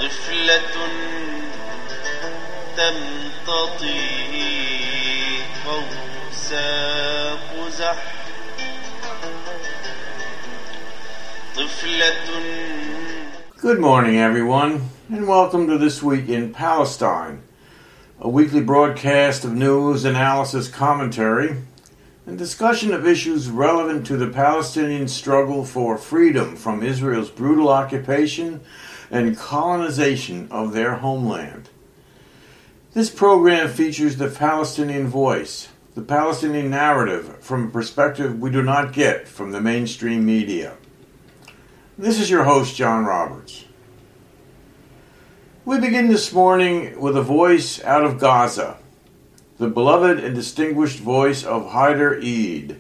طفلة تمتطي قوس قزح Good morning, everyone, and welcome to This Week in Palestine, a weekly broadcast of news, analysis, commentary, and discussion of issues relevant to the Palestinian struggle for freedom from Israel's brutal occupation and colonization of their homeland. This program features the Palestinian voice, the Palestinian narrative from a perspective we do not get from the mainstream media. This is your host, John Roberts. We begin this morning with a voice out of Gaza, the beloved and distinguished voice of Haider Eid.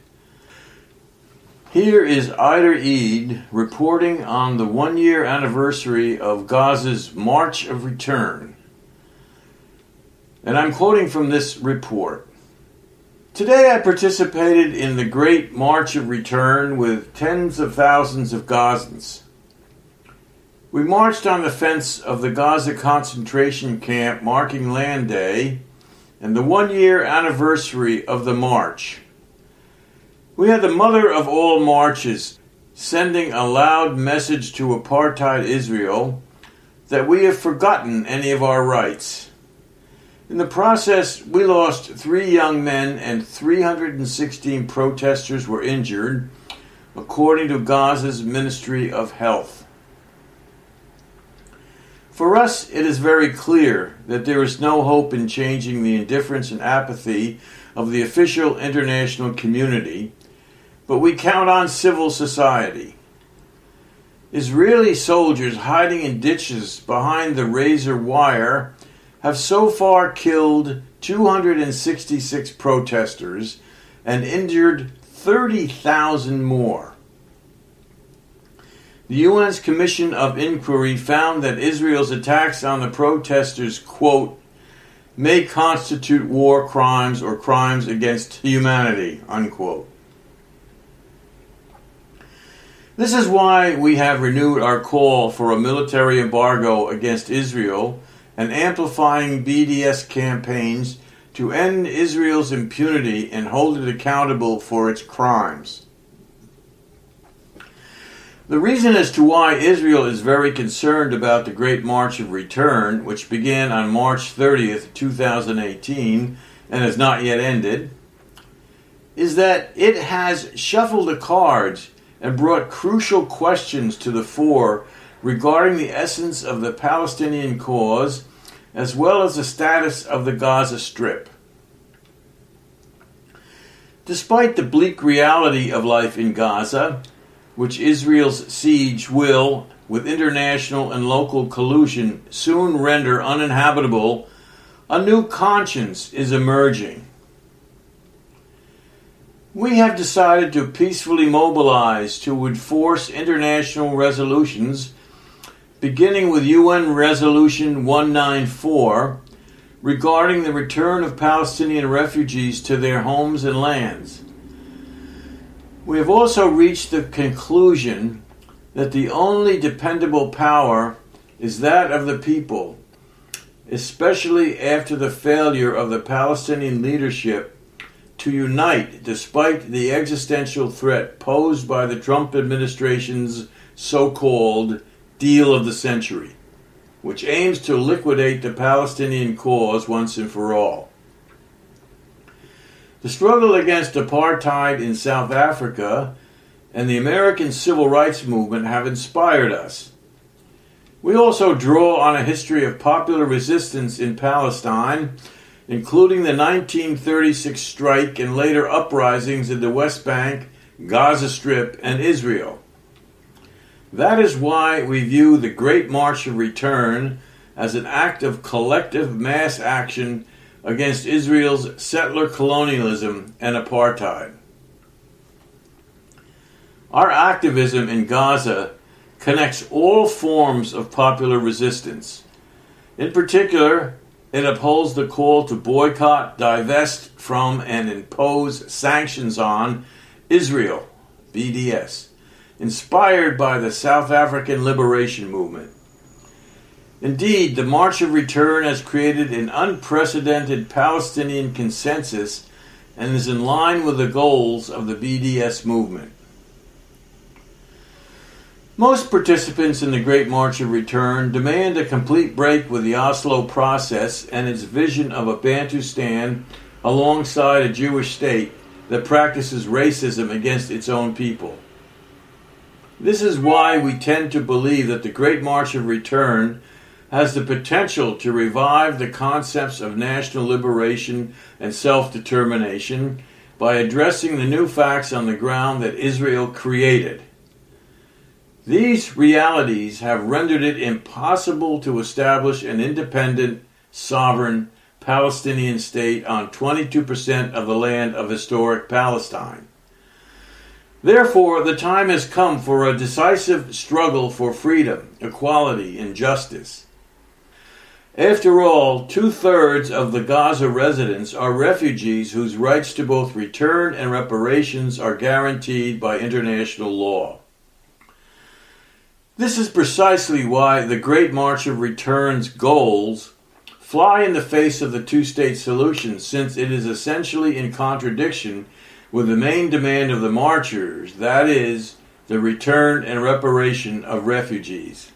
Here is Haider Eid reporting on the one-year anniversary of Gaza's March of Return. And I'm quoting from this report. Today I participated in the Great March of Return with tens of thousands of Gazans. We marched on the fence of the Gaza concentration camp marking Land Day and the one-year anniversary of the march. We had the mother of all marches sending a loud message to apartheid Israel that we have forgotten any of our rights. In the process, we lost 3 young men and 316 protesters were injured, according to Gaza's Ministry of Health. For us, it is very clear that there is no hope in changing the indifference and apathy of the official international community, but we count on civil society. Israeli soldiers hiding in ditches behind the razor wire have so far killed 266 protesters and injured 30,000 more. The UN's Commission of Inquiry found that Israel's attacks on the protesters, quote, may constitute war crimes or crimes against humanity, unquote. This is why we have renewed our call for a military embargo against Israel and amplifying BDS campaigns to end Israel's impunity and hold it accountable for its crimes. The reason as to why Israel is very concerned about the Great March of Return, which began on March 30th, 2018, and has not yet ended, is that it has shuffled the cards and brought crucial questions to the fore regarding the essence of the Palestinian cause, as well as the status of the Gaza Strip. Despite the bleak reality of life in Gaza, which Israel's siege will, with international and local collusion, soon render uninhabitable, a new conscience is emerging. We have decided to peacefully mobilize to enforce international resolutions, beginning with UN Resolution 194, regarding the return of Palestinian refugees to their homes and lands. We have also reached the conclusion that the only dependable power is that of the people, especially after the failure of the Palestinian leadership to unite despite the existential threat posed by the Trump administration's so-called deal of the century, which aims to liquidate the Palestinian cause once and for all. The struggle against apartheid in South Africa and the American civil rights movement have inspired us. We also draw on a history of popular resistance in Palestine, including the 1936 strike and later uprisings in the West Bank, Gaza Strip, and Israel. That is why we view the Great March of Return as an act of collective mass action against Israel's settler colonialism and apartheid. Our activism in Gaza connects all forms of popular resistance. In particular, it upholds the call to boycott, divest from, and impose sanctions on Israel, BDS, inspired by the South African Liberation Movement. Indeed, the March of Return has created an unprecedented Palestinian consensus and is in line with the goals of the BDS movement. Most participants in the Great March of Return demand a complete break with the Oslo process and its vision of a Bantustan alongside a Jewish state that practices racism against its own people. This is why we tend to believe that the Great March of Return has the potential to revive the concepts of national liberation and self-determination by addressing the new facts on the ground that Israel created. These realities have rendered it impossible to establish an independent, sovereign Palestinian state on 22% of the land of historic Palestine. Therefore, the time has come for a decisive struggle for freedom, equality, and justice. After all, 2/3 of the Gaza residents are refugees whose rights to both return and reparations are guaranteed by international law. This is precisely why the Great March of Return's goals fly in the face of the two-state solution, since it is essentially in contradiction with the main demand of the marchers, that is, the return and reparation of refugees.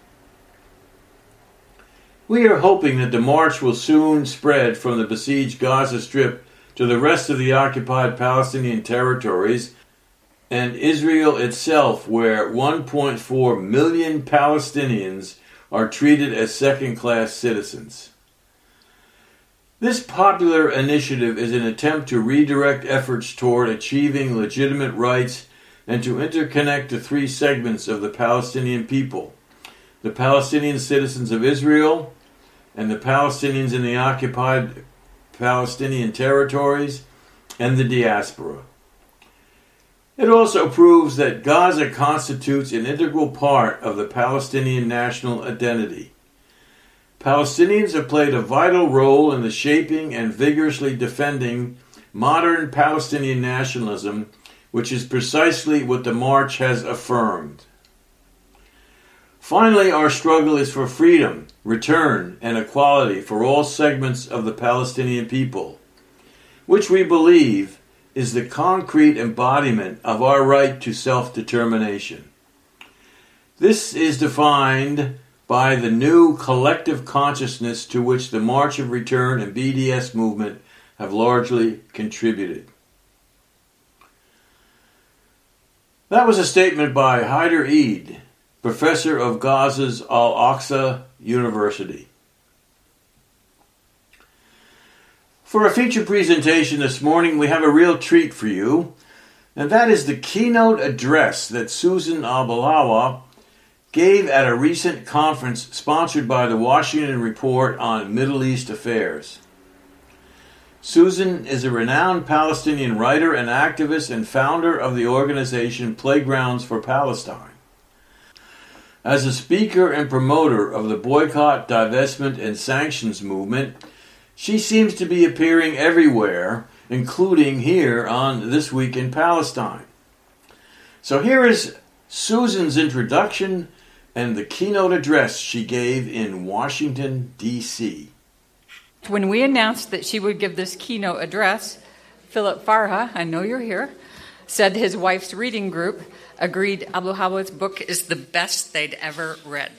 We are hoping that the march will soon spread from the besieged Gaza Strip to the rest of the occupied Palestinian territories and Israel itself, where 1.4 million Palestinians are treated as second-class citizens. This popular initiative is an attempt to redirect efforts toward achieving legitimate rights and to interconnect the three segments of the Palestinian people: the Palestinian citizens of Israel, and the Palestinians in the occupied Palestinian territories, and the diaspora. It also proves that Gaza constitutes an integral part of the Palestinian national identity. Palestinians have played a vital role in the shaping and vigorously defending modern Palestinian nationalism, which is precisely what the March has affirmed. Finally, our struggle is for freedom, return, and equality for all segments of the Palestinian people, which we believe is the concrete embodiment of our right to self-determination. This is defined by the new collective consciousness to which the March of Return and BDS movement have largely contributed. That was a statement by Haider Eid, professor of Gaza's Al-Aqsa University. For a feature presentation this morning, we have a real treat for you, and that is the keynote address that Susan Al-Balawa gave at a recent conference sponsored by the Washington Report on Middle East Affairs. Susan is a renowned Palestinian writer and activist and founder of the organization Playgrounds for Palestine. As a speaker and promoter of the boycott, divestment, and sanctions movement, she seems to be appearing everywhere, including here on This Week in Palestine. So here is Susan's introduction and the keynote address she gave in Washington, D.C. When we announced that she would give this keynote address, Philip Farha, I know you're here, said his wife's reading group agreed Abu Hawa's book is the best they'd ever read.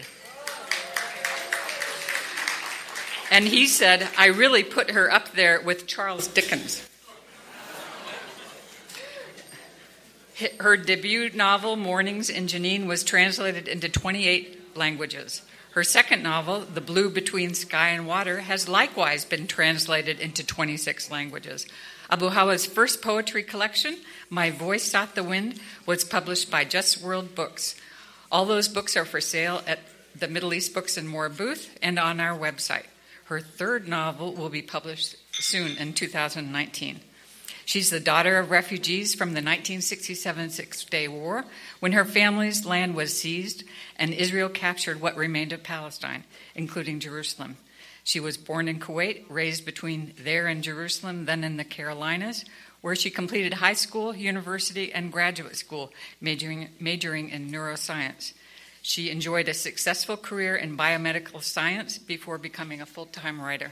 And he said, I really put her up there with Charles Dickens. Her debut novel, Mornings in Jenin, was translated into 28 languages. Her second novel, The Blue Between Sky and Water, has likewise been translated into 26 languages. Abu Hawa's first poetry collection, My Voice Sought the Wind, was published by Just World Books. All those books are for sale at the Middle East Books and More booth and on our website. Her third novel will be published soon in 2019. She's the daughter of refugees from the 1967 Six-Day War, when her family's land was seized and Israel captured what remained of Palestine, including Jerusalem. She was born in Kuwait, raised between there and Jerusalem, then in the Carolinas, where she completed high school, university, and graduate school, majoring in neuroscience. She enjoyed a successful career in biomedical science before becoming a full-time writer.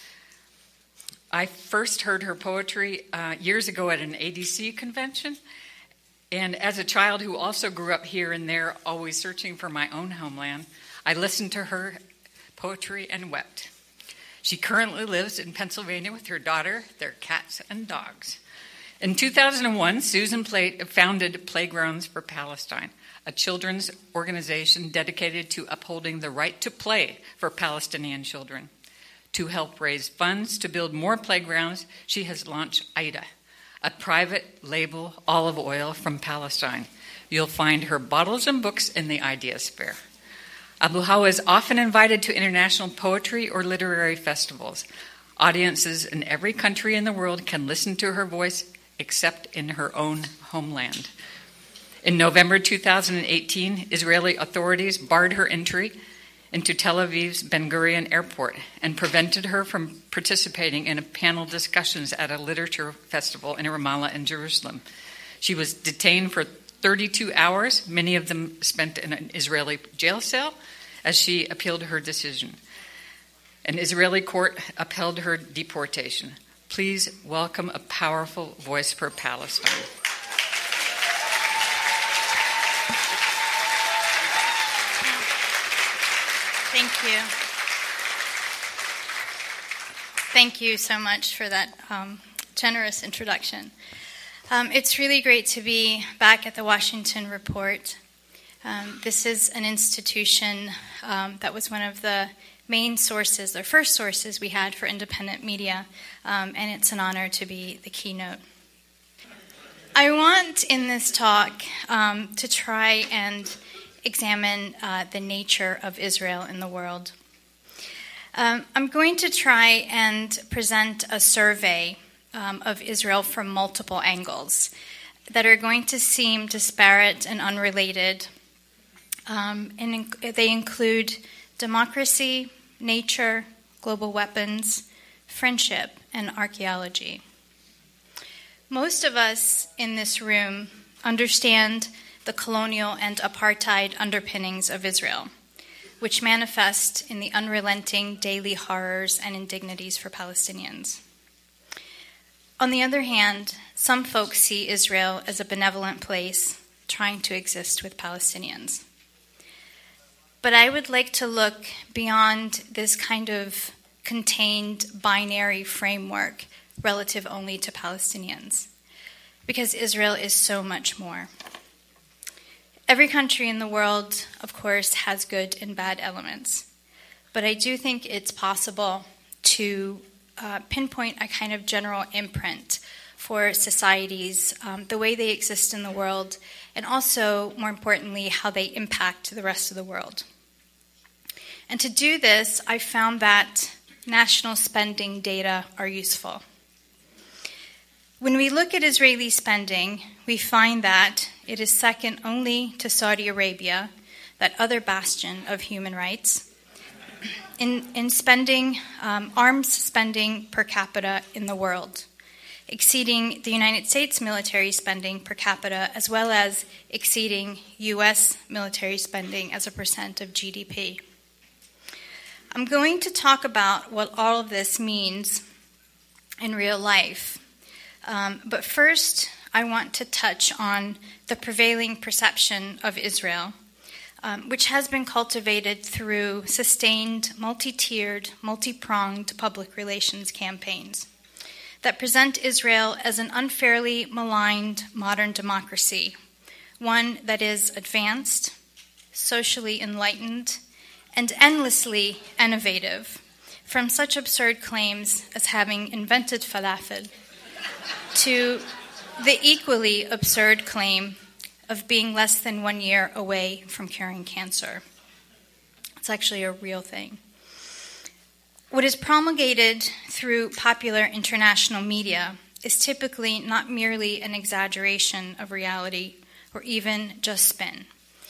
I first heard her poetry years ago at an ADC convention, and as a child who also grew up here and there, always searching for my own homeland, I listened to her poetry and wept. She currently lives in Pennsylvania with her daughter, their cats and dogs. In 2001, Susan founded Playgrounds for Palestine, a children's organization dedicated to upholding the right to play for Palestinian children. To help raise funds to build more playgrounds, she has launched Ida, a private label olive oil from Palestine. You'll find her bottles and books in the Ideas Fair. Abu Hawa is often invited to international poetry or literary festivals. Audiences in every country in the world can listen to her voice except in her own homeland. In November 2018, Israeli authorities barred her entry into Tel Aviv's Ben Gurion Airport and prevented her from participating in panel discussions at a literature festival in Ramallah and Jerusalem. She was detained for 32 hours, many of them spent in an Israeli jail cell, as she appealed her decision. An Israeli court upheld her deportation. Please welcome a powerful voice for Palestine. Thank you. Thank you so much for that generous introduction. It's really great to be back at the Washington Report. This is an institution that was one of the main sources, or first sources we had for independent media, and it's an honor to be the keynote. I want in this talk to try and examine the nature of Israel in the world. I'm going to try and present a survey of Israel from multiple angles that are going to seem disparate and unrelated. And they include democracy, nature, global weapons, friendship, and archaeology. Most of us in this room understand the colonial and apartheid underpinnings of Israel, which manifest in the unrelenting daily horrors and indignities for Palestinians. On the other hand, some folks see Israel as a benevolent place trying to exist with Palestinians. But I would like to look beyond this kind of contained binary framework relative only to Palestinians, because Israel is so much more. Every country in the world, of course, has good and bad elements, but I do think it's possible to pinpoint a kind of general imprint for societies, the way they exist in the world, and also, more importantly, how they impact the rest of the world. And to do this, I found that national spending data are useful. When we look at Israeli spending, we find that it is second only to Saudi Arabia, that other bastion of human rights, in spending, arms spending per capita in the world, exceeding the United States military spending per capita, as well as exceeding U.S. military spending as a percent of GDP. I'm going to talk about what all of this means in real life. But first, I want to touch on the prevailing perception of Israel, which has been cultivated through sustained, multi-tiered, multi-pronged public relations campaigns that present Israel as an unfairly maligned modern democracy, one that is advanced, socially enlightened, and endlessly innovative, from such absurd claims as having invented falafel to the equally absurd claim of being less than 1 year away from curing cancer. It's actually a real thing. What is promulgated through popular international media is typically not merely an exaggeration of reality or even just spin,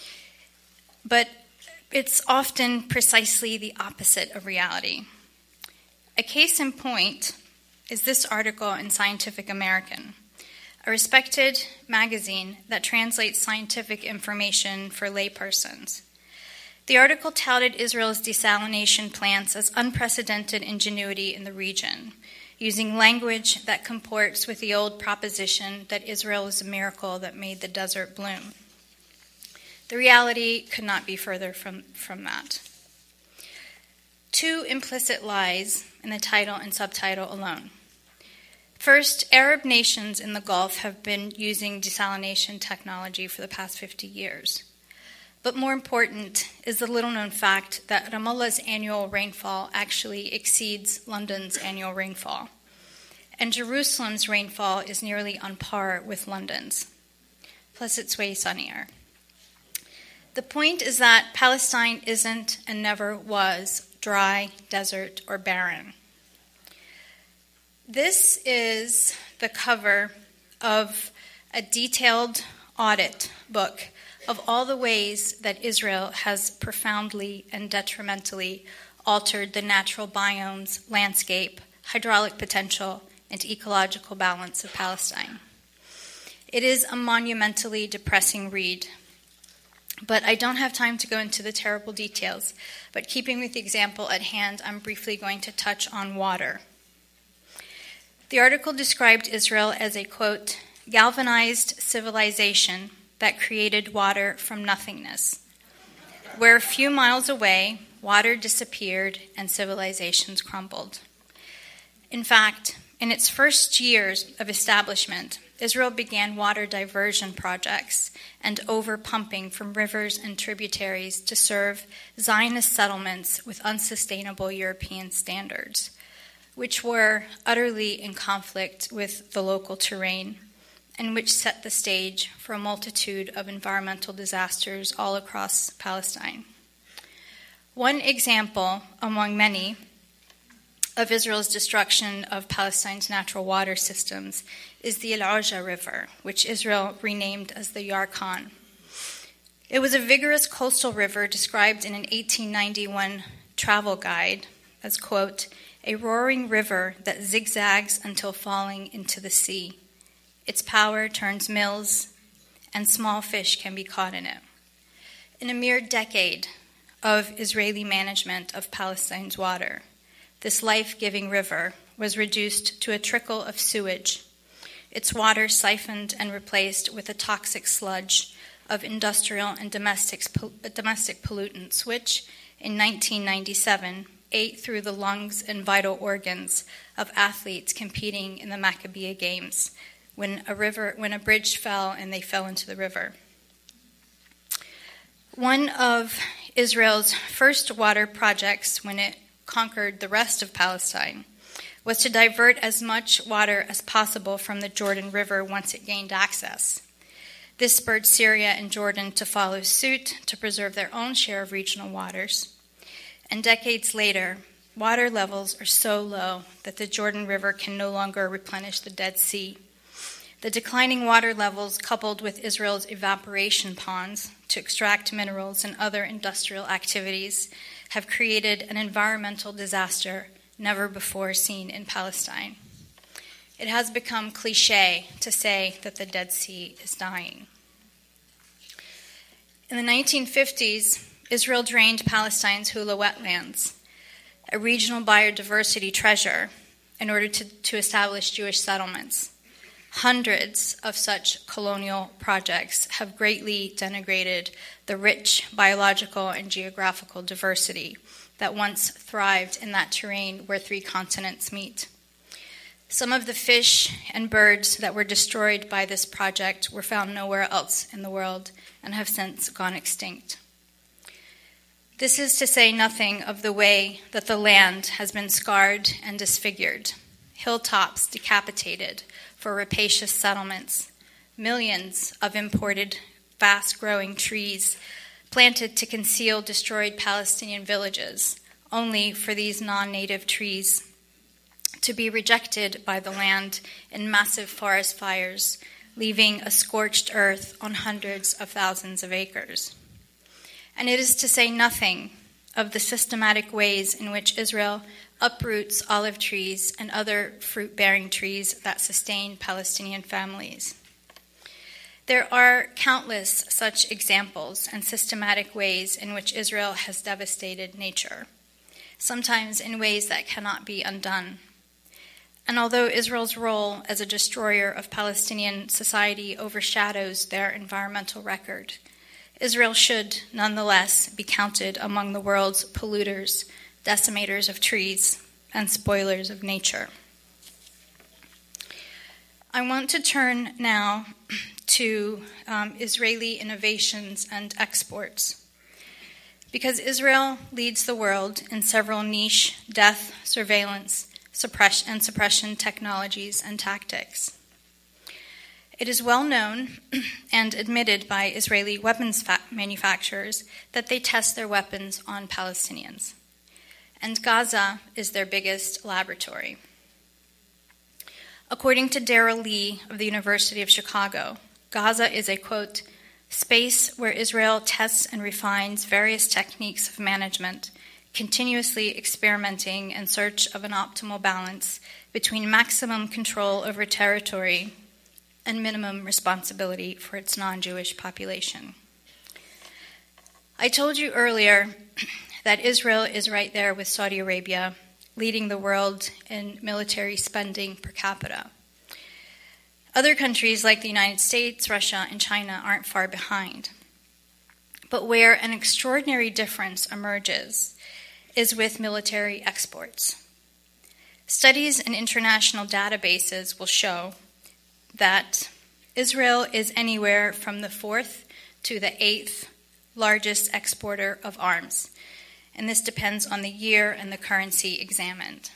but it's often precisely the opposite of reality. A case in point is this article in Scientific American, a respected magazine that translates scientific information for laypersons. The article touted Israel's desalination plants as unprecedented ingenuity in the region, using language that comports with the old proposition that Israel is a miracle that made the desert bloom. The reality could not be further from that. Two implicit lies in the title and subtitle alone. First, Arab nations in the Gulf have been using desalination technology for the past 50 years. But more important is the little-known fact that Ramallah's annual rainfall actually exceeds London's annual rainfall, and Jerusalem's rainfall is nearly on par with London's, plus it's way sunnier. The point is that Palestine isn't and never was dry, desert, or barren. This is the cover of a detailed audit book of all the ways that Israel has profoundly and detrimentally altered the natural biomes, landscape, hydraulic potential, and ecological balance of Palestine. It is a monumentally depressing read, but I don't have time to go into the terrible details. But keeping with the example at hand, I'm briefly going to touch on water. The article described Israel as a, quote, galvanized civilization that created water from nothingness, where a few miles away, water disappeared and civilizations crumbled. In fact, in its first years of establishment, Israel began water diversion projects and overpumping from rivers and tributaries to serve Zionist settlements with unsustainable European standards, which were utterly in conflict with the local terrain and which set the stage for a multitude of environmental disasters all across Palestine. One example among many of Israel's destruction of Palestine's natural water systems is the El Arja River, which Israel renamed as the Yarkon. It was a vigorous coastal river described in an 1891 travel guide as, quote, a roaring river that zigzags until falling into the sea. Its power turns mills, and small fish can be caught in it. In a mere decade of Israeli management of Palestine's water, this life-giving river was reduced to a trickle of sewage, its water siphoned and replaced with a toxic sludge of industrial and domestic pollutants, which, in 1997, ate through the lungs and vital organs of athletes competing in the Maccabiah Games, when a bridge fell and they fell into the river. One of Israel's first water projects when it conquered the rest of Palestine was to divert as much water as possible from the Jordan River once it gained access. This spurred Syria and Jordan to follow suit to preserve their own share of regional waters. And decades later, water levels are so low that the Jordan River can no longer replenish the Dead Sea. The declining water levels, coupled with Israel's evaporation ponds to extract minerals and other industrial activities, have created an environmental disaster never before seen in Palestine. It has become cliché to say that the Dead Sea is dying. In the 1950s, Israel drained Palestine's Hula wetlands, a regional biodiversity treasure, in order to establish Jewish settlements. Hundreds of such colonial projects have greatly denigrated the rich biological and geographical diversity that once thrived in that terrain where three continents meet. Some of the fish and birds that were destroyed by this project were found nowhere else in the world and have since gone extinct. This is to say nothing of the way that the land has been scarred and disfigured, hilltops decapitated for rapacious settlements, millions of imported fast-growing trees planted to conceal destroyed Palestinian villages, only for these non-native trees to be rejected by the land in massive forest fires, leaving a scorched earth on hundreds of thousands of acres. And it is to say nothing of the systematic ways in which Israel uproots olive trees and other fruit-bearing trees that sustain Palestinian families. There are countless such examples and systematic ways in which Israel has devastated nature, sometimes in ways that cannot be undone. And although Israel's role as a destroyer of Palestinian society overshadows their environmental record, Israel should nonetheless be counted among the world's polluters, decimators of trees, and spoilers of nature. I want to turn now to Israeli innovations and exports, because Israel leads the world in several niche death, surveillance, suppression technologies and tactics. It is well known and admitted by Israeli weapons manufacturers that they test their weapons on Palestinians, and Gaza is their biggest laboratory. According to Darrell Lee of the University of Chicago, Gaza is a, quote, space where Israel tests and refines various techniques of management, continuously experimenting in search of an optimal balance between maximum control over territory and minimum responsibility for its non-Jewish population. I told you earlier that Israel is right there with Saudi Arabia, leading the world in military spending per capita. Other countries like the United States, Russia, and China aren't far behind. But where an extraordinary difference emerges is with military exports. Studies in international databases will show that Israel is anywhere from the 4th to the 8th largest exporter of arms, and this depends on the year and the currency examined.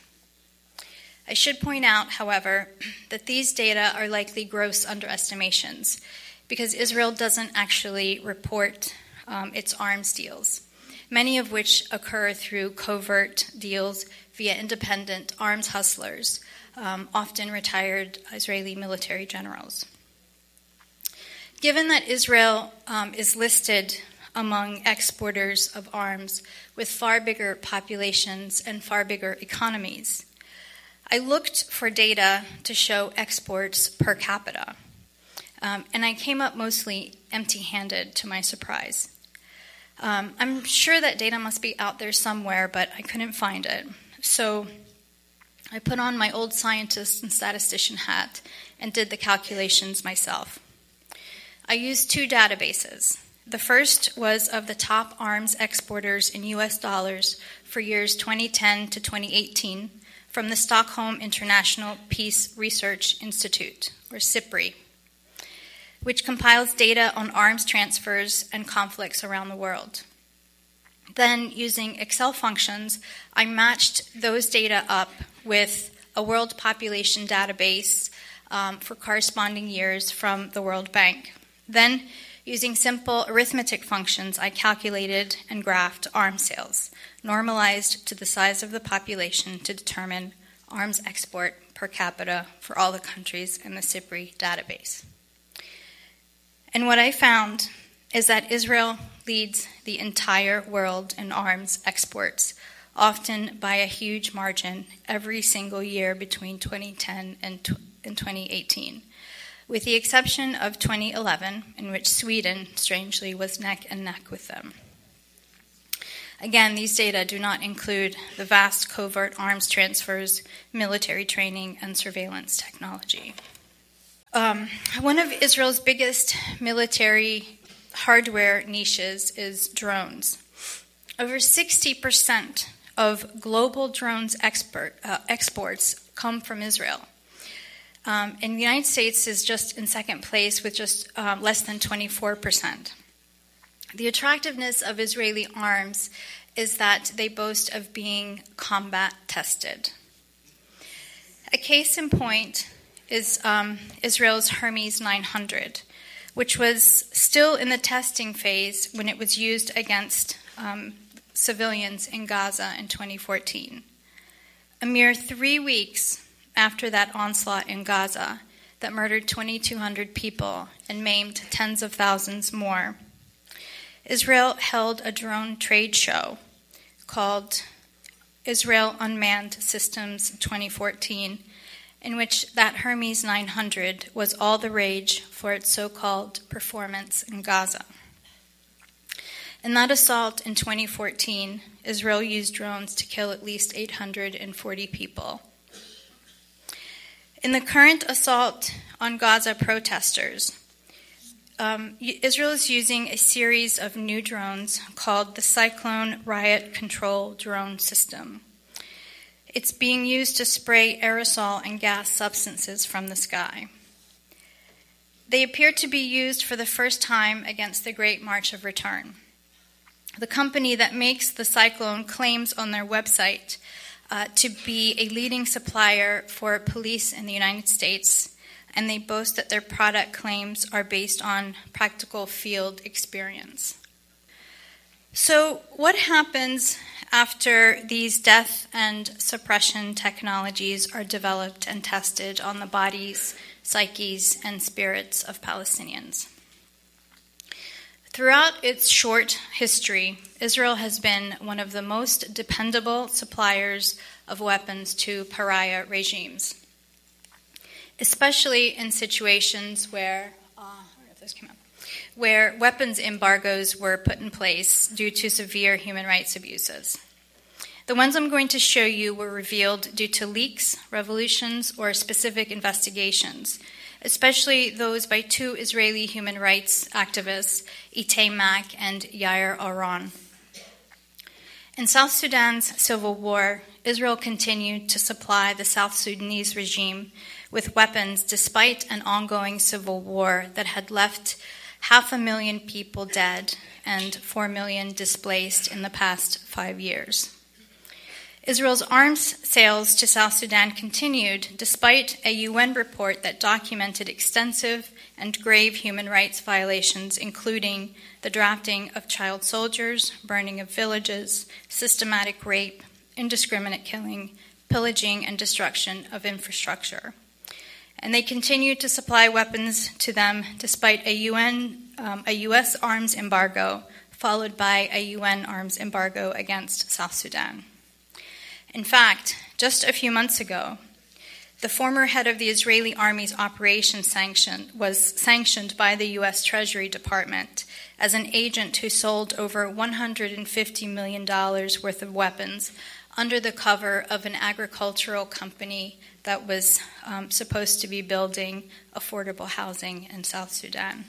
I should point out, however, that these data are likely gross underestimations, because Israel doesn't actually report its arms deals, many of which occur through covert deals via independent arms hustlers, often retired Israeli military generals. Given that Israel is listed among exporters of arms with far bigger populations and far bigger economies, I looked for data to show exports per capita, and I came up mostly empty-handed to my surprise. I'm sure that data must be out there somewhere, but I couldn't find it. So I put on my old scientist and statistician hat and did the calculations myself. I used two databases. The first was of the top arms exporters in US dollars for years 2010 to 2018 from the Stockholm International Peace Research Institute, or SIPRI, which compiles data on arms transfers and conflicts around the world. Then, using Excel functions, I matched those data up with a world population database for corresponding years from the World Bank. Then, using simple arithmetic functions, I calculated and graphed arms sales, normalized to the size of the population to determine arms export per capita for all the countries in the SIPRI database. And what I found is that Israel leads the entire world in arms exports, often by a huge margin, every single year between 2010 and 2018, with the exception of 2011, in which Sweden, strangely, was neck and neck with them. Again, these data do not include the vast covert arms transfers, military training, and surveillance technology. One of Israel's biggest military hardware niches is drones. Over 60% of global drones exports come from Israel. And the United States is just in second place with just less than 24%. The attractiveness of Israeli arms is that they boast of being combat tested. A case in point is Israel's Hermes 900, which was still in the testing phase when it was used against civilians in Gaza in 2014. A mere 3 weeks after that onslaught in Gaza that murdered 2,200 people and maimed tens of thousands more, Israel held a drone trade show called Israel Unmanned Systems 2014, in which that Hermes 900 was all the rage for its so-called performance in Gaza. In that assault in 2014, Israel used drones to kill at least 840 people. In the current assault on Gaza protesters, Israel is using a series of new drones called the Cyclone Riot Control Drone System. It's being used to spray aerosol and gas substances from the sky. They appear to be used for the first time against the Great March of Return. The company that makes the Cyclone claims on their website to be a leading supplier for police in the United States, and they boast that their product claims are based on practical field experience. So what happens after these death and suppression technologies are developed and tested on the bodies, psyches, and spirits of Palestinians? Throughout its short history, Israel has been one of the most dependable suppliers of weapons to pariah regimes, especially in situations where weapons embargoes were put in place due to severe human rights abuses. The ones I'm going to show you were revealed due to leaks, revolutions, or specific investigations, especially those by two Israeli human rights activists, Itay Mack and Yair Aron. In South Sudan's civil war, Israel continued to supply the South Sudanese regime with weapons despite an ongoing civil war that had left 500,000 people dead and 4 million displaced in the past 5 years. Israel's arms sales to South Sudan continued despite a UN report that documented extensive and grave human rights violations, including the drafting of child soldiers, burning of villages, systematic rape, indiscriminate killing, pillaging, and destruction of infrastructure. And they continued to supply weapons to them despite a U.S. arms embargo, followed by a UN arms embargo against South Sudan. In fact, just a few months ago, the former head of the Israeli Army's operation was sanctioned by the U.S. Treasury Department as an agent who sold over $150 million worth of weapons under the cover of an agricultural company that was supposed to be building affordable housing in South Sudan.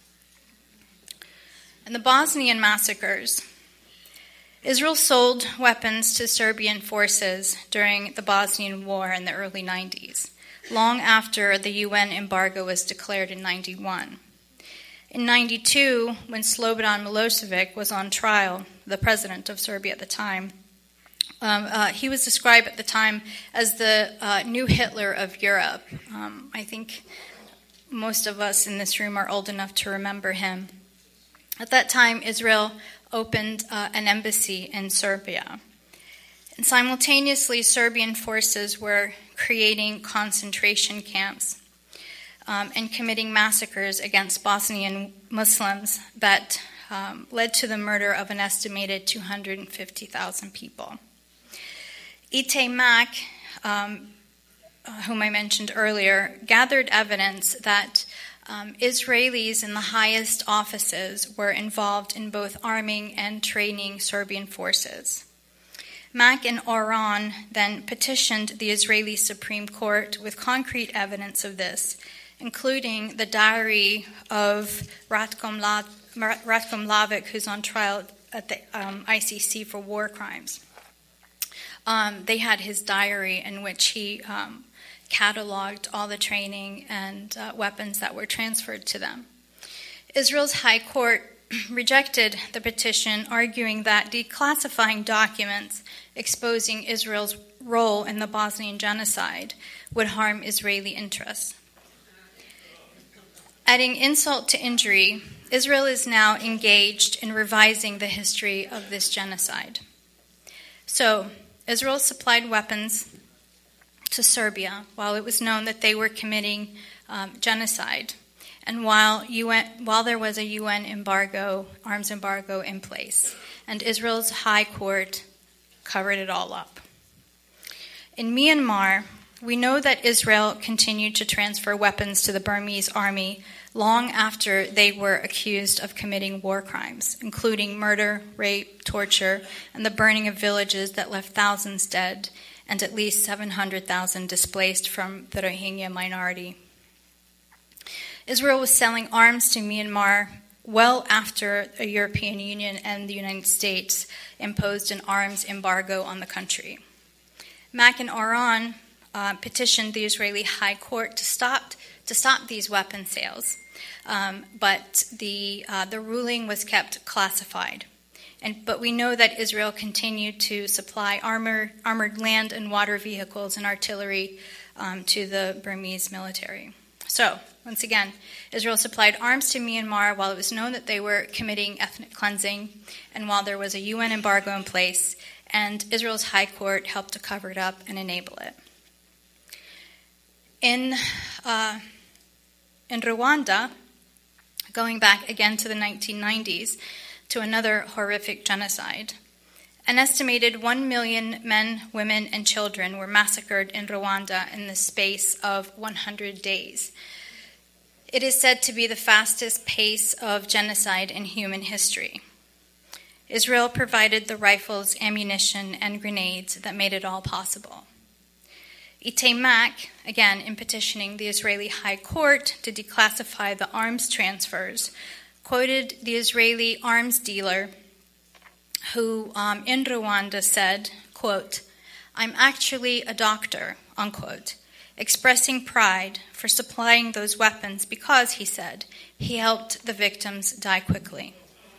And the Bosnian massacres. Israel sold weapons to Serbian forces during the Bosnian War in the early 90s, long after the UN embargo was declared in 91. In 92, when Slobodan Milosevic was on trial, the president of Serbia at the time, he was described at the time as the new Hitler of Europe. I think most of us in this room are old enough to remember him. At that time, Israel opened an embassy in Serbia. And simultaneously, Serbian forces were creating concentration camps and committing massacres against Bosnian Muslims that led to the murder of an estimated 250,000 people. Itay Mack, whom I mentioned earlier, gathered evidence that Israelis in the highest offices were involved in both arming and training Serbian forces. Mack and Aron then petitioned the Israeli Supreme Court with concrete evidence of this, including the diary of Ratko Mladic, who's on trial at the ICC for war crimes. They had his diary in which he cataloged all the training and weapons that were transferred to them. Israel's High Court rejected the petition, arguing that declassifying documents exposing Israel's role in the Bosnian genocide would harm Israeli interests. Adding insult to injury, Israel is now engaged in revising the history of this genocide. So, Israel supplied weapons to Serbia while it was known that they were committing genocide, and while there was a UN embargo, arms embargo in place, and Israel's High Court covered it all up. In Myanmar, we know that Israel continued to transfer weapons to the Burmese army long after they were accused of committing war crimes, including murder, rape, torture, and the burning of villages that left thousands dead and at least 700,000 displaced from the Rohingya minority. Israel was selling arms to Myanmar well after the European Union and the United States imposed an arms embargo on the country. Mack and Aron petitioned the Israeli High Court to stop these weapon sales, but the ruling was kept classified. But we know that Israel continued to supply armored land and water vehicles and artillery to the Burmese military. So, once again, Israel supplied arms to Myanmar while it was known that they were committing ethnic cleansing and while there was a UN embargo in place, and Israel's High Court helped to cover it up and enable it. In Rwanda, going back again to the 1990s, to another horrific genocide, an estimated 1 million men, women, and children were massacred in Rwanda in the space of 100 days. It is said to be the fastest pace of genocide in human history. Israel provided the rifles, ammunition, and grenades that made it all possible. Itay Mack, again in petitioning the Israeli High Court to declassify the arms transfers, quoted the Israeli arms dealer who in Rwanda said, quote, "I'm actually a doctor," unquote, expressing pride for supplying those weapons because, he said, he helped the victims die quickly.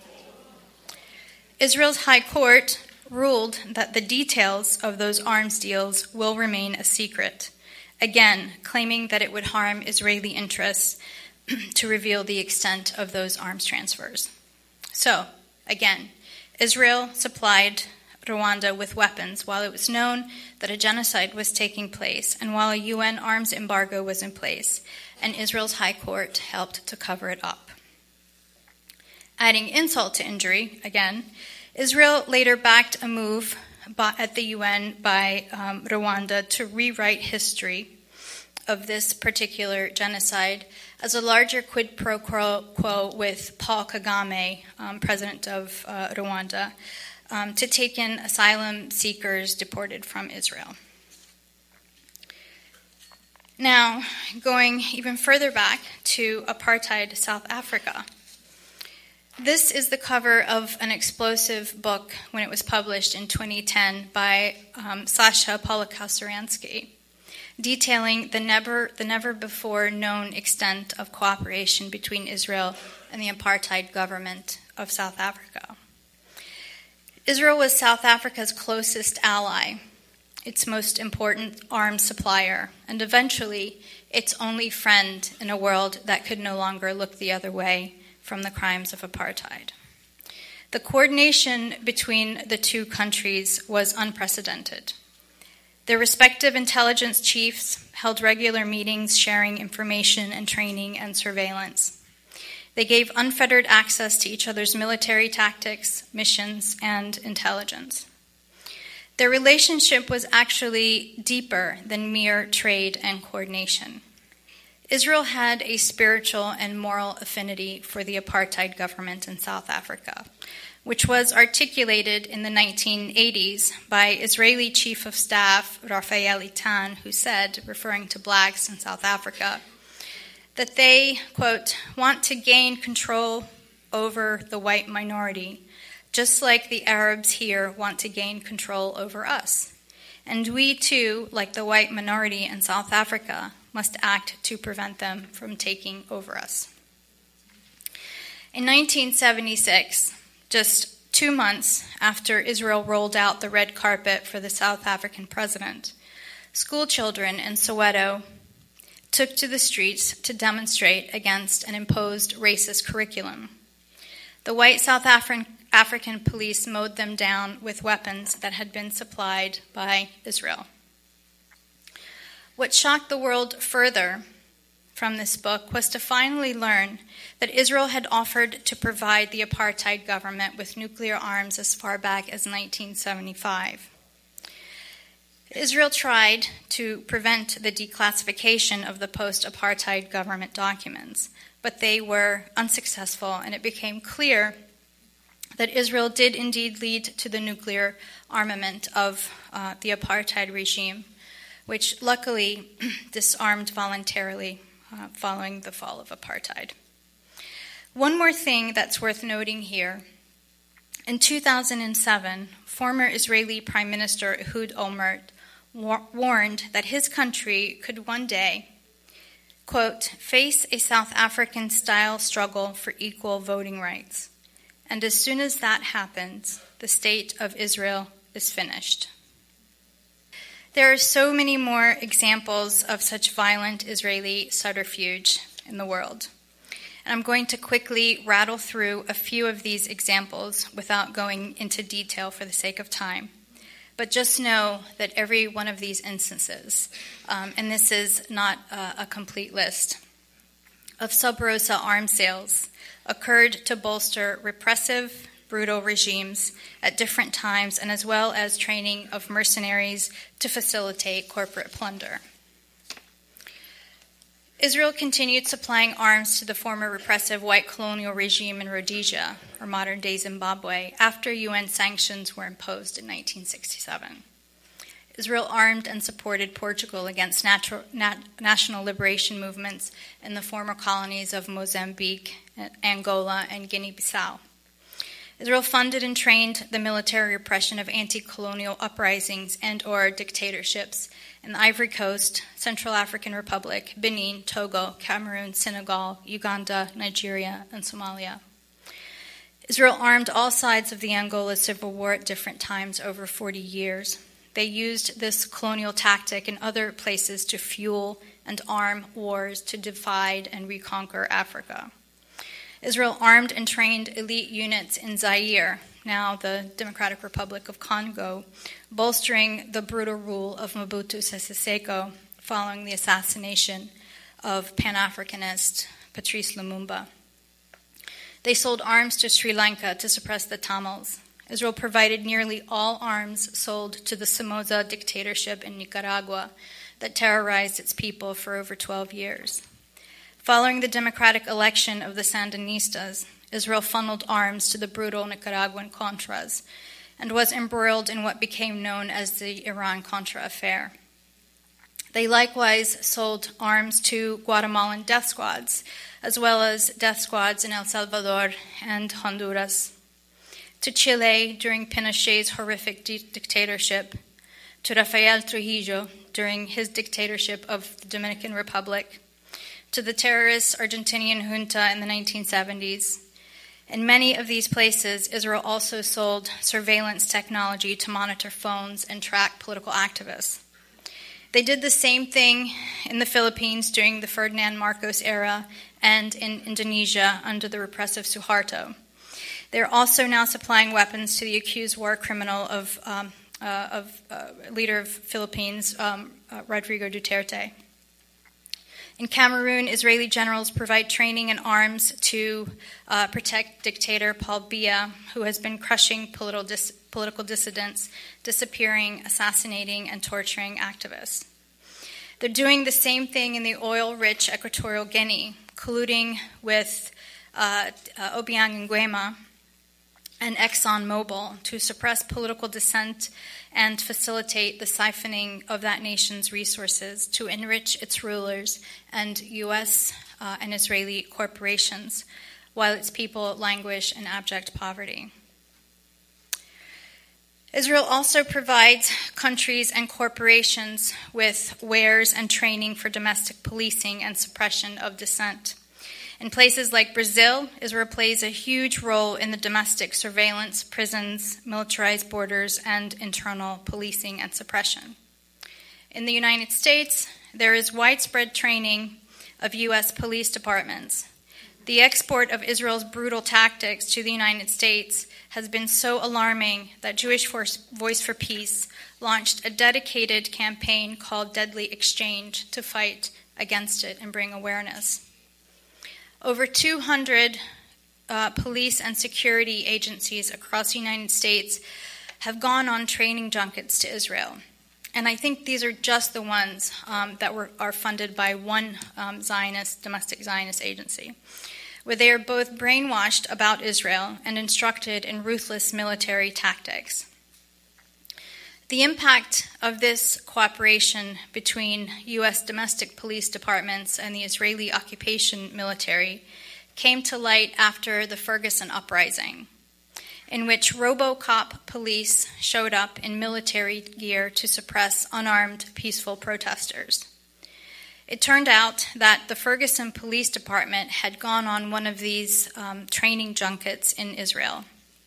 Israel's High Court ruled that the details of those arms deals will remain a secret, again claiming that it would harm Israeli interests to reveal the extent of those arms transfers. So, again, Israel supplied Rwanda with weapons while it was known that a genocide was taking place and while a UN arms embargo was in place, and Israel's High Court helped to cover it up. Adding insult to injury, again, Israel later backed a move at the UN by Rwanda to rewrite history of this particular genocide as a larger quid pro quo with Paul Kagame, president of Rwanda, to take in asylum seekers deported from Israel. Now, going even further back to apartheid South Africa. This is the cover of an explosive book when it was published in 2010 by Sasha Polakasuransky, detailing the never before known extent of cooperation between Israel and the apartheid government of South Africa. Israel was South Africa's closest ally, its most important arms supplier, and eventually its only friend in a world that could no longer look the other way from the crimes of apartheid. The coordination between the two countries was unprecedented. Their respective intelligence chiefs held regular meetings sharing information and training and surveillance. They gave unfettered access to each other's military tactics, missions, and intelligence. Their relationship was actually deeper than mere trade and coordination. Israel had a spiritual and moral affinity for the apartheid government in South Africa, which was articulated in the 1980s by Israeli Chief of Staff Raphael Eitan, who said, referring to blacks in South Africa, that they, quote, want to gain control over the white minority, just like the Arabs here want to gain control over us. And we too, like the white minority in South Africa, must act to prevent them from taking over us. In 1976, just 2 months after Israel rolled out the red carpet for the South African president, school children in Soweto took to the streets to demonstrate against an imposed racist curriculum. The white South African police mowed them down with weapons that had been supplied by Israel. What shocked the world further from this book was to finally learn that Israel had offered to provide the apartheid government with nuclear arms as far back as 1975. Israel tried to prevent the declassification of the post-apartheid government documents, but they were unsuccessful, and it became clear that Israel did indeed lead to the nuclear armament of the apartheid regime, which luckily disarmed voluntarily following the fall of apartheid. One more thing that's worth noting here. In 2007, former Israeli Prime Minister Ehud Olmert warned that his country could one day, quote, face a South African-style struggle for equal voting rights. And as soon as that happens, the state of Israel is finished. There are so many more examples of such violent Israeli subterfuge in the world. And I'm going to quickly rattle through a few of these examples without going into detail for the sake of time. But just know that every one of these instances, and this is not a complete list, of sub rosa arms sales occurred to bolster repressive, brutal regimes at different times, and as well as training of mercenaries to facilitate corporate plunder. Israel continued supplying arms to the former repressive white colonial regime in Rhodesia, or modern-day Zimbabwe, after UN sanctions were imposed in 1967. Israel armed and supported Portugal against national liberation movements in the former colonies of Mozambique, Angola, and Guinea-Bissau. Israel funded and trained the military repression of anti-colonial uprisings and/or dictatorships in the Ivory Coast, Central African Republic, Benin, Togo, Cameroon, Senegal, Uganda, Nigeria, and Somalia. Israel armed all sides of the Angola Civil War at different times over 40 years. They used this colonial tactic in other places to fuel and arm wars to divide and reconquer Africa. Israel armed and trained elite units in Zaire, now the Democratic Republic of Congo, bolstering the brutal rule of Mobutu Sese Seko following the assassination of Pan-Africanist Patrice Lumumba. They sold arms to Sri Lanka to suppress the Tamils. Israel provided nearly all arms sold to the Somoza dictatorship in Nicaragua that terrorized its people for over 12 years. Following the democratic election of the Sandinistas, Israel funneled arms to the brutal Nicaraguan Contras and was embroiled in what became known as the Iran-Contra affair. They likewise sold arms to Guatemalan death squads, as well as death squads in El Salvador and Honduras, to Chile during Pinochet's horrific dictatorship, to Rafael Trujillo during his dictatorship of the Dominican Republic, to the terrorist Argentinian junta in the 1970s. In many of these places, Israel also sold surveillance technology to monitor phones and track political activists. They did the same thing in the Philippines during the Ferdinand Marcos era and in Indonesia under the repressive Suharto. They're also now supplying weapons to the accused war criminal of leader of Philippines, Rodrigo Duterte. In Cameroon, Israeli generals provide training and arms to protect dictator Paul Biya, who has been crushing political dissidents, disappearing, assassinating, and torturing activists. They're doing the same thing in the oil-rich Equatorial Guinea, colluding with Obiang Nguema and ExxonMobil to suppress political dissent and facilitate the siphoning of that nation's resources to enrich its rulers and U.S. And Israeli corporations, while its people languish in abject poverty. Israel also provides countries and corporations with wares and training for domestic policing and suppression of dissent. In places like Brazil, Israel plays a huge role in the domestic surveillance, prisons, militarized borders, and internal policing and suppression. In the United States, there is widespread training of U.S. police departments. The export of Israel's brutal tactics to the United States has been so alarming that Jewish Voice for Peace launched a dedicated campaign called Deadly Exchange to fight against it and bring awareness. Over 200 police and security agencies across the United States have gone on training junkets to Israel. And I think these are just the ones that are funded by one domestic Zionist agency, where they are both brainwashed about Israel and instructed in ruthless military tactics. The impact of this cooperation between U.S. domestic police departments and the Israeli occupation military came to light after the Ferguson uprising, in which RoboCop police showed up in military gear to suppress unarmed, peaceful protesters. It turned out that the Ferguson Police Department had gone on one of these training junkets in Israel.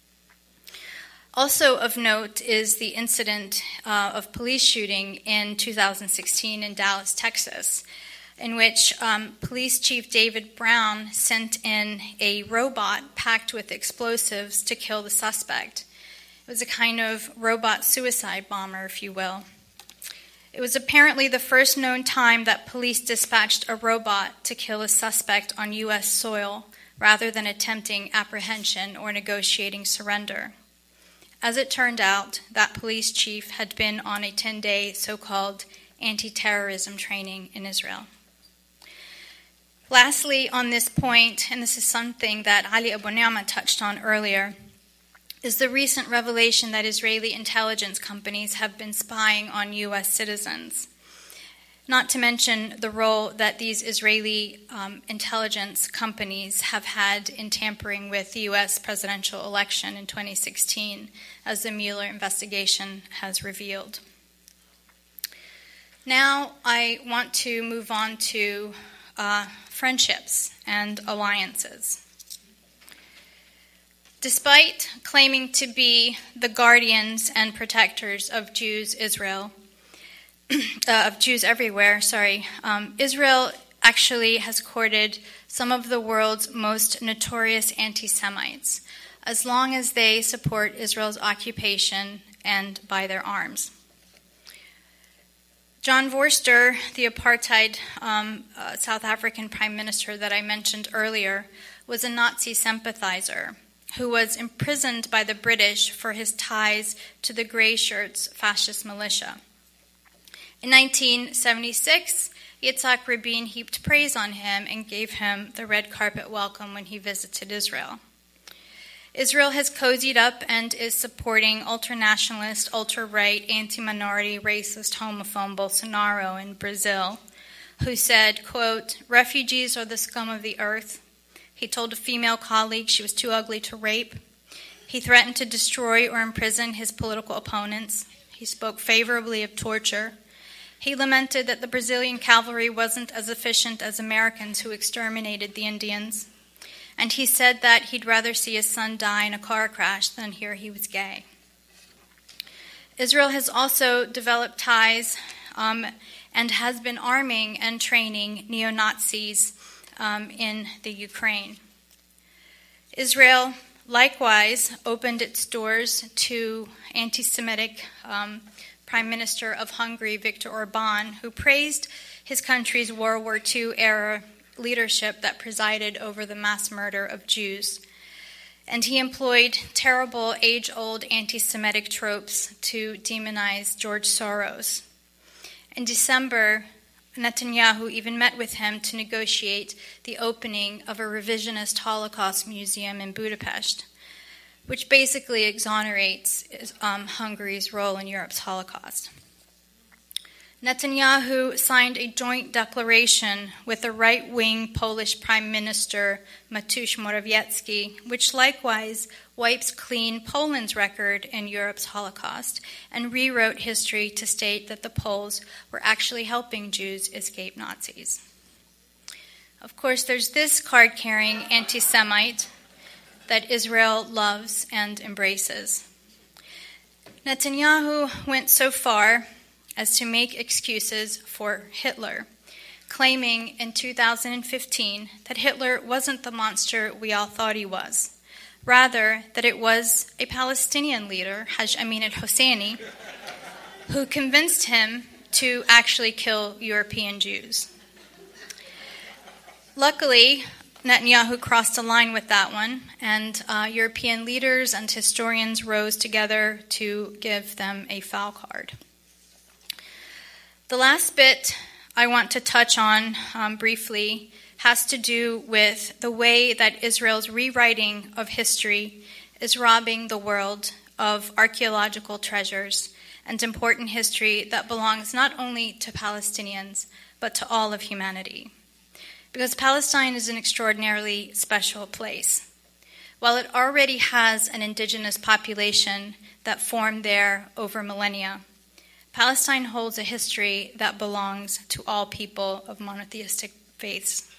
Also of note is the incident of police shooting in 2016 in Dallas, Texas, in which Police Chief David Brown sent in a robot packed with explosives to kill the suspect. It was a kind of robot suicide bomber, if you will. It was apparently the first known time that police dispatched a robot to kill a suspect on U.S. soil rather than attempting apprehension or negotiating surrender. As it turned out, that police chief had been on a 10-day so-called anti-terrorism training in Israel. Lastly, on this point, and this is something that Ali Abu Ni'ma touched on earlier, is the recent revelation that Israeli intelligence companies have been spying on U.S. citizens. Not to mention the role that these Israeli intelligence companies have had in tampering with the U.S. presidential election in 2016, as the Mueller investigation has revealed. Now I want to move on to friendships and alliances. Despite claiming to be the guardians and protectors of Jews everywhere, Israel actually has courted some of the world's most notorious anti-Semites, as long as they support Israel's occupation and buy their arms. John Vorster, the apartheid South African prime minister that I mentioned earlier, was a Nazi sympathizer who was imprisoned by the British for his ties to the Grey Shirts fascist militia. In 1976, Yitzhak Rabin heaped praise on him and gave him the red carpet welcome when he visited Israel. Israel has cozied up and is supporting ultranationalist, ultra-right, anti-minority, racist, homophobe Bolsonaro in Brazil, who said, quote, "Refugees are the scum of the earth." He told a female colleague she was too ugly to rape. He threatened to destroy or imprison his political opponents. He spoke favorably of torture. He lamented that the Brazilian cavalry wasn't as efficient as Americans who exterminated the Indians. And he said that he'd rather see his son die in a car crash than hear he was gay. Israel has also developed ties and has been arming and training neo-Nazis in the Ukraine. Israel likewise opened its doors to anti-Semitic Prime Minister of Hungary, Viktor Orban, who praised his country's World War II-era leadership that presided over the mass murder of Jews. And he employed terrible, age-old anti-Semitic tropes to demonize George Soros. In December, Netanyahu even met with him to negotiate the opening of a revisionist Holocaust museum in Budapest, which basically exonerates Hungary's role in Europe's Holocaust. Netanyahu signed a joint declaration with the right-wing Polish Prime Minister Mateusz Morawiecki, which likewise wipes clean Poland's record in Europe's Holocaust and rewrote history to state that the Poles were actually helping Jews escape Nazis. Of course, there's this card-carrying anti-Semite that Israel loves and embraces. Netanyahu went so far as to make excuses for Hitler, claiming in 2015 that Hitler wasn't the monster we all thought he was, rather that it was a Palestinian leader, Haj Amin al-Husseini, who convinced him to actually kill European Jews. Luckily, Netanyahu crossed a line with that one, and European leaders and historians rose together to give them a foul card. The last bit I want to touch on briefly has to do with the way that Israel's rewriting of history is robbing the world of archaeological treasures and important history that belongs not only to Palestinians, but to all of humanity. Because Palestine is an extraordinarily special place. While it already has an indigenous population that formed there over millennia, Palestine holds a history that belongs to all people of monotheistic faiths.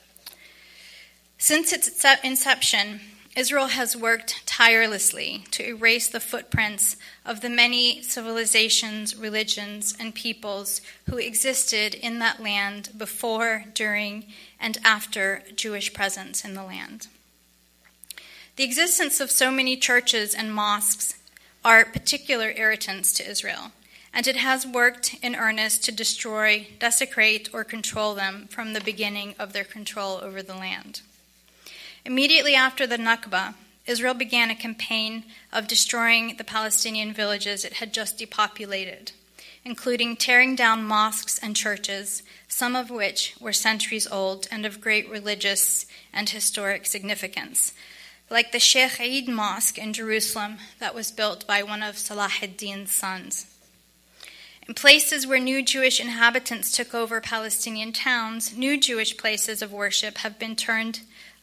Since its inception, Israel has worked tirelessly to erase the footprints of the many civilizations, religions, and peoples who existed in that land before, during, and after Jewish presence in the land. The existence of so many churches and mosques are particular irritants to Israel, and it has worked in earnest to destroy, desecrate, or control them from the beginning of their control over the land. Immediately after the Nakba, Israel began a campaign of destroying the Palestinian villages it had just depopulated, including tearing down mosques and churches, some of which were centuries old and of great religious and historic significance, like the Sheikh Eid Mosque in Jerusalem that was built by one of Salah ad-Din's sons. In places where new Jewish inhabitants took over Palestinian towns, non-Jewish places of worship have been turned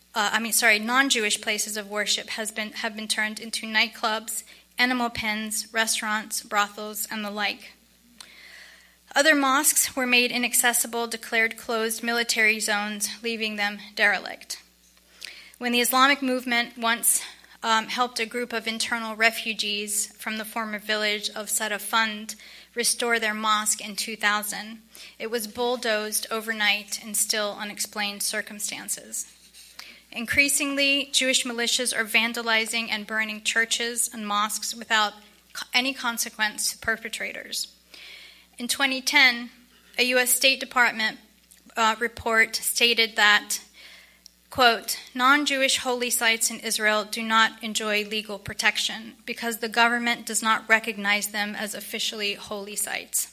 into nightclubs, animal pens, restaurants, brothels, and the like. Other mosques were made inaccessible, declared closed military zones, leaving them derelict. When the Islamic movement once helped a group of internal refugees from the former village of Sarafand restore their mosque in 2000, it was bulldozed overnight in still unexplained circumstances. Increasingly, Jewish militias are vandalizing and burning churches and mosques without any consequence to perpetrators. In 2010, a U.S. State Department report stated that, quote, non-Jewish holy sites in Israel do not enjoy legal protection because the government does not recognize them as officially holy sites.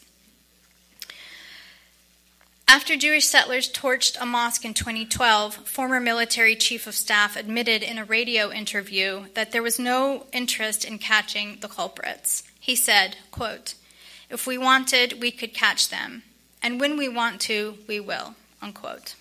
After Jewish settlers torched a mosque in 2012, former military chief of staff admitted in a radio interview that there was no interest in catching the culprits. He said, quote, if we wanted, we could catch them, and when we want to, we will, unquote.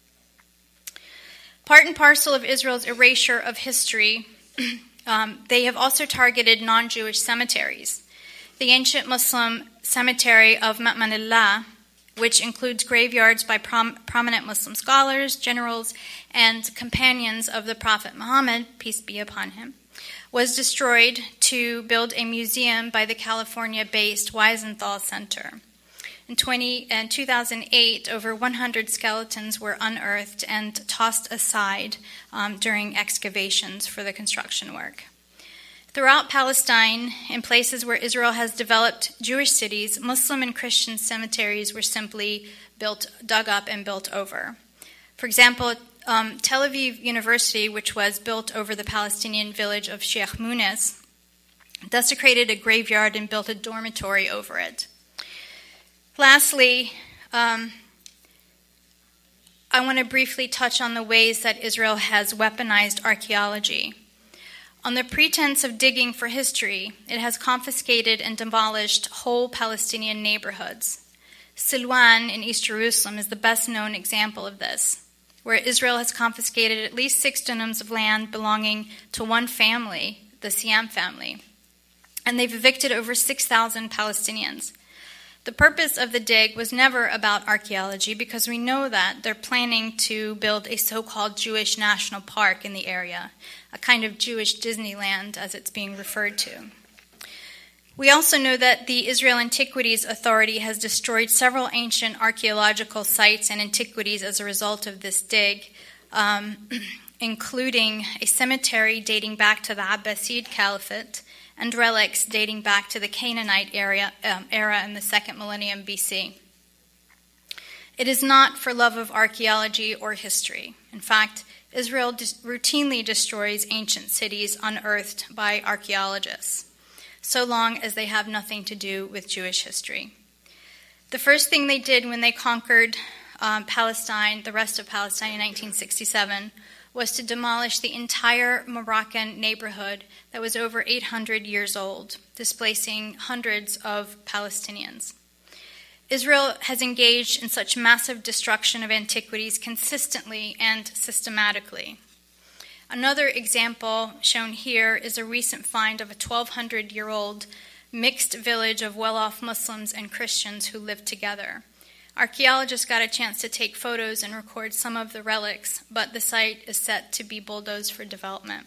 Part and parcel of Israel's erasure of history, they have also targeted non-Jewish cemeteries. The ancient Muslim cemetery of Ma'manillah, which includes graveyards by prominent Muslim scholars, generals, and companions of the Prophet Muhammad, peace be upon him, was destroyed to build a museum by the California-based Wiesenthal Center. In 2008, over 100 skeletons were unearthed and tossed aside during excavations for the construction work. Throughout Palestine, in places where Israel has developed Jewish cities, Muslim and Christian cemeteries were simply dug up and built over. For example, Tel Aviv University, which was built over the Palestinian village of Sheikh Munis, desecrated a graveyard and built a dormitory over it. Lastly, I want to briefly touch on the ways that Israel has weaponized archaeology. On the pretense of digging for history, it has confiscated and demolished whole Palestinian neighborhoods. Silwan in East Jerusalem is the best-known example of this, where Israel has confiscated at least 6 dunams of land belonging to one family, the Siam family, and they've evicted over 6,000 Palestinians. The purpose of the dig was never about archaeology because we know that they're planning to build a so-called Jewish national park in the area, a kind of Jewish Disneyland as it's being referred to. We also know that the Israel Antiquities Authority has destroyed several ancient archaeological sites and antiquities as a result of this dig, including a cemetery dating back to the Abbasid Caliphate, and relics dating back to the Canaanite era in the 2nd millennium BC. It is not for love of archaeology or history. In fact, Israel routinely destroys ancient cities unearthed by archaeologists, so long as they have nothing to do with Jewish history. The first thing they did when they conquered Palestine, the rest of Palestine in 1967, was to demolish the entire Moroccan neighborhood that was over 800 years old, displacing hundreds of Palestinians. Israel has engaged in such massive destruction of antiquities consistently and systematically. Another example shown here is a recent find of a 1,200-year-old mixed village of well-off Muslims and Christians who lived together. Archaeologists got a chance to take photos and record some of the relics, but the site is set to be bulldozed for development.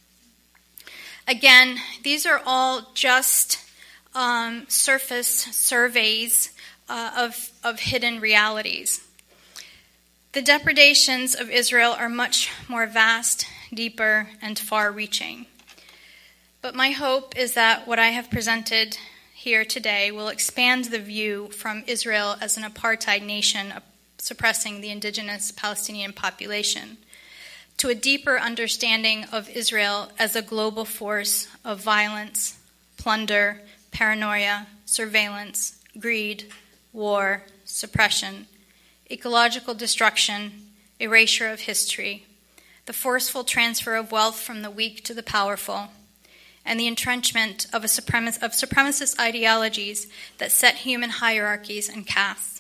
Again, these are all just surface surveys of hidden realities. The depredations of Israel are much more vast, deeper, and far-reaching. But my hope is that what I have presented here today will expand the view from Israel as an apartheid nation suppressing the indigenous Palestinian population to a deeper understanding of Israel as a global force of violence, plunder, paranoia, surveillance, greed, war, suppression, ecological destruction, erasure of history, the forceful transfer of wealth from the weak to the powerful, and the entrenchment of supremacist ideologies that set human hierarchies and castes.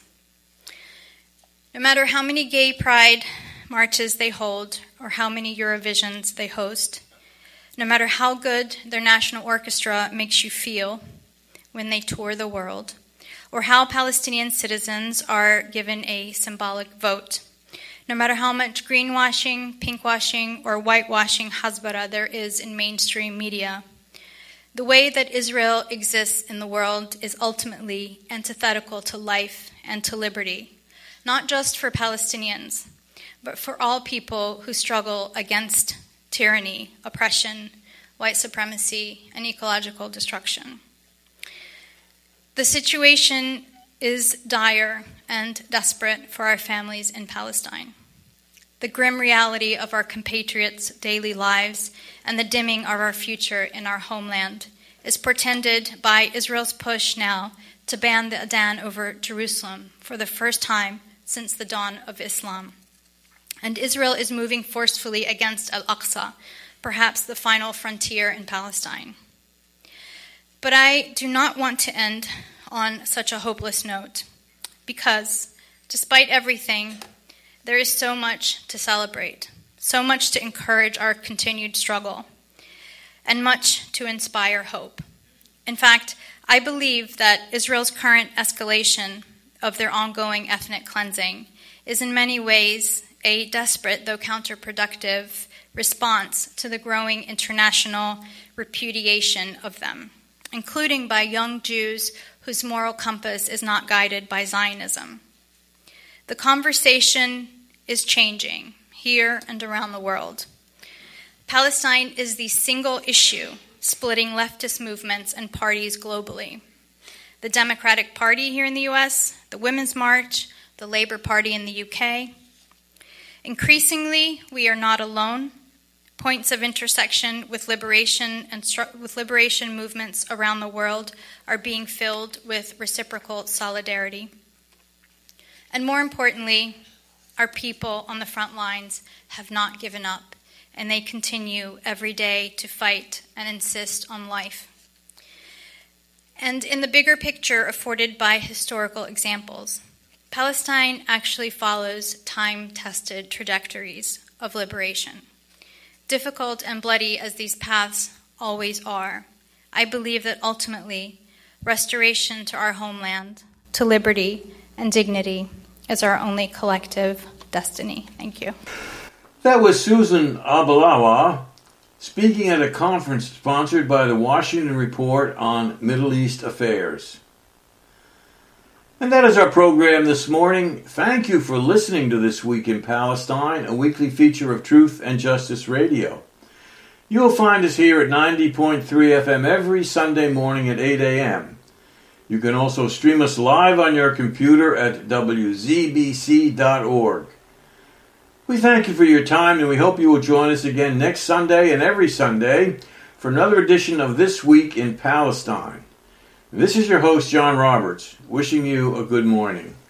No matter how many gay pride marches they hold or how many Eurovisions they host, no matter how good their national orchestra makes you feel when they tour the world, or how Palestinian citizens are given a symbolic vote, no matter how much greenwashing, pinkwashing, or whitewashing Hasbara there is in mainstream media, the way that Israel exists in the world is ultimately antithetical to life and to liberty, not just for Palestinians, but for all people who struggle against tyranny, oppression, white supremacy, and ecological destruction. The situation is dire and desperate for our families in Palestine. The grim reality of our compatriots' daily lives and the dimming of our future in our homeland is portended by Israel's push now to ban the Adhan over Jerusalem for the first time since the dawn of Islam. And Israel is moving forcefully against Al-Aqsa, perhaps the final frontier in Palestine. But I do not want to end on such a hopeless note, because despite everything, there is so much to celebrate, so much to encourage our continued struggle, and much to inspire hope. In fact, I believe that Israel's current escalation of their ongoing ethnic cleansing is in many ways a desperate, though counterproductive, response to the growing international repudiation of them, including by young Jews whose moral compass is not guided by Zionism. The conversation is changing here and around the world. Palestine is the single issue splitting leftist movements and parties globally. The Democratic Party here in the U.S., the Women's March, the Labour Party in the UK. Increasingly, we are not alone. Points of intersection with liberation movements around the world are being filled with reciprocal solidarity. And more importantly, our people on the front lines have not given up, and they continue every day to fight and insist on life. And in the bigger picture afforded by historical examples, Palestine actually follows time-tested trajectories of liberation. Difficult and bloody as these paths always are, I believe that ultimately, restoration to our homeland, to liberty and dignity, is our only collective destiny. Thank you. That was Susan Abalawa speaking at a conference sponsored by the Washington Report on Middle East Affairs. And that is our program this morning. Thank you for listening to This Week in Palestine, a weekly feature of Truth and Justice Radio. You'll find us here at 90.3 FM every Sunday morning at 8 a.m. You can also stream us live on your computer at wzbc.org. We thank you for your time, and we hope you will join us again next Sunday and every Sunday for another edition of This Week in Palestine. This is your host, John Roberts, wishing you a good morning.